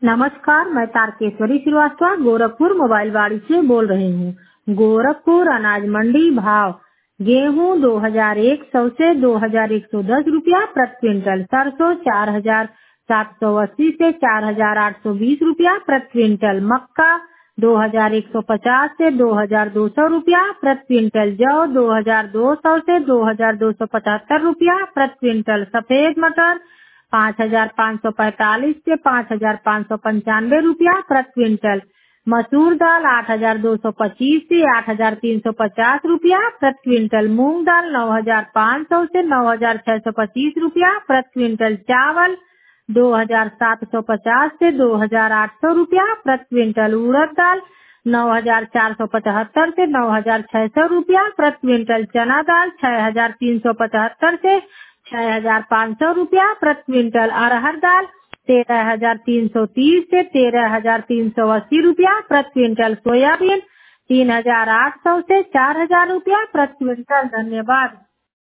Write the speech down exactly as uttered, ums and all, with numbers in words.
नमस्कार, मैं तारकेश्वरी श्रीवास्तव गोरखपुर मोबाइल वाड़ी से बोल रही हूँ। गोरखपुर अनाज मंडी भाव गेहूँ दो हजार एक सौ से दो हजार एक सौ दस रुपया प्रति क्विंटल, सरसों चार हजार सात सौ अस्सी से चार हजार आठ सौ बीस रुपया प्रति क्विंटल, मक्का दो हजार एक सौ पचास से दो हजार दो सौ रुपया प्रति क्विंटल, जौ दो हजार दो सौ से दो हजार दो सौ पचहत्तर रुपया प्रति क्विंटल, सफेद मटर पाँच हजार पाँच सौ पैंतालीस से पाँच हजार पाँच सौ पंचानवे रुपया प्रति क्विंटल, मसूर दाल आठ हजार दो सौ पच्चीस से आठ हजार तीन सौ पचास रुपया प्रति क्विंटल, मूंग दाल नौ हजार पाँच सौ से नौ हजार छह सौ पच्चीस रुपया प्रति क्विंटल, चावल दो हजार सात सौ पचास से दो हजार आठ सौ रुपया प्रति क्विंटल, उड़द दाल नौ हजार चार सौ पचहत्तर से नौ हजार छह सौ रुपया प्रति क्विंटल, चना दाल छह हजार तीन सौ पचहत्तर से छह हजार पाँच सौ रुपया प्रति क्विंटल, अरहर दाल तेरह हजार तीन सौ तीस से तेरह हजार तीन सौ अस्सी रुपया प्रति क्विंटल, सोयाबीन तीन हजार आठ सौ से चार हजार रुपया प्रति क्विंटल। धन्यवाद।